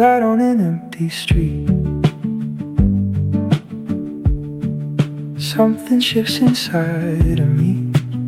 light on an empty street. Something shifts inside of me.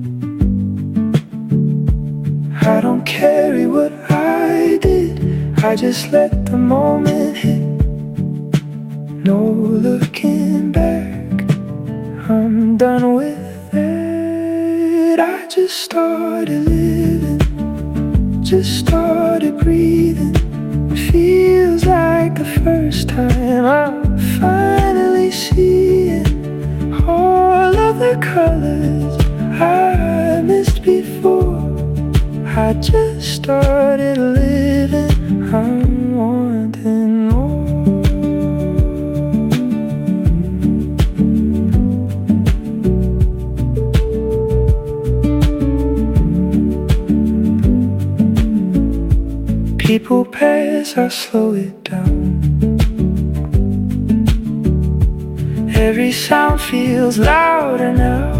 I don't carry what I did, I just let the moment hit. No looking back, I'm done with it. I just started living, just started breathing. Feels like the first time I'm finally seeing all of the colors I missed before. I just started living, I'm wanting more. People pass, I slow it down. Every sound feels louder now.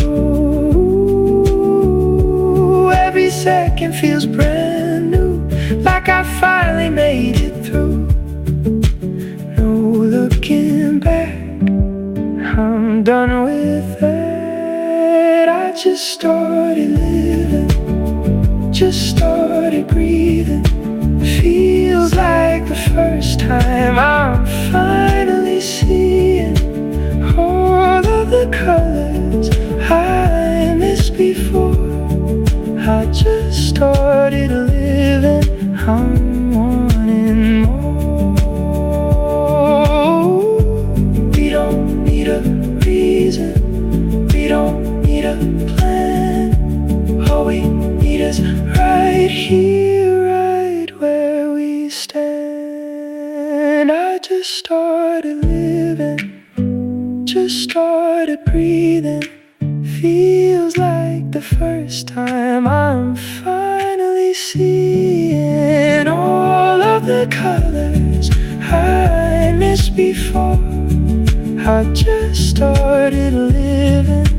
Every second feels brand new, like I finally made it through. No looking back, I'm done with it. I just started living, just started breathing. Feels like the first time I'm finally seeing all of the colors I missed before. I just started living, I'm wanting more. We don't need a reason, we don't need a plan. All we need is right here, right where we stand. I just started living, just started breathing. Feels like the first time I'm finally seeing all of the colors I missed before. I just started living.